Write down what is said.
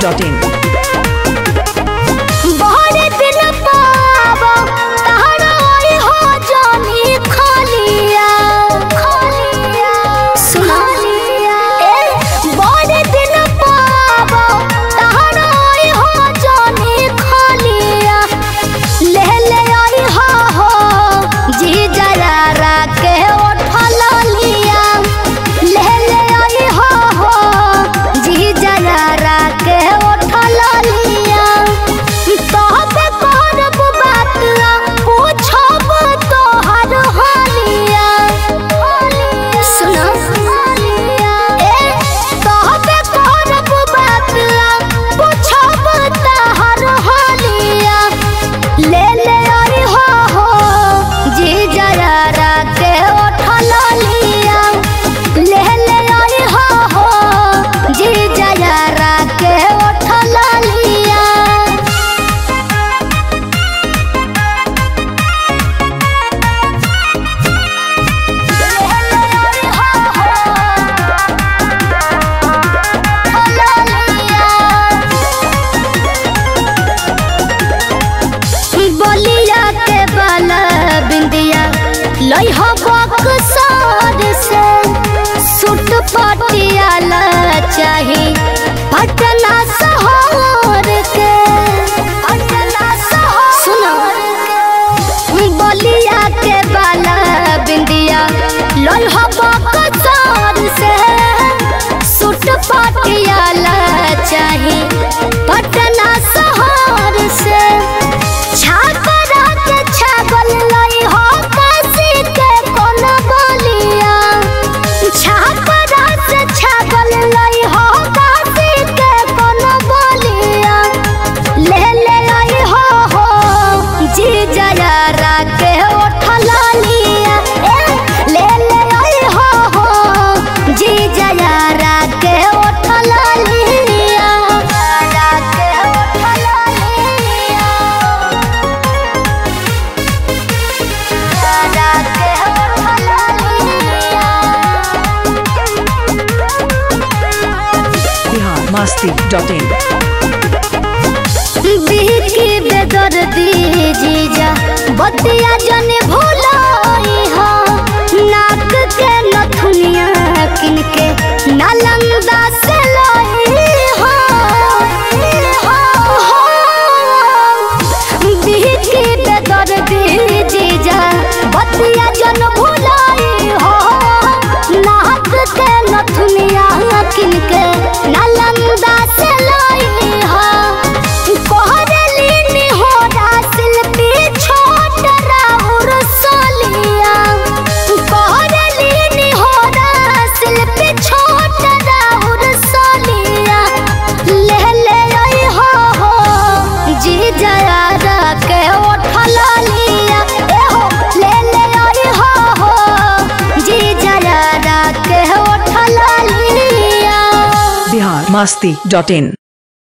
masti.in. लई हो बक्सर से सूट पटियाला चाही पटना शहर के सुनो बलिया के बाला बिंदिया लई हो बक्सर से सूट पटियाला चाही पटना शहर से छापरा के छागल लई हो masti.in. बिहकी बेदर्दी जीजा बतिया जने भुलाई हा नाक के नथुनिया किनके नालंदा से लाई हा बिहकी बेदर्दी जीजा बतिया जन भुलाई हा नाक के नथुनिया किनके नालंदा से लाई हा masti.in.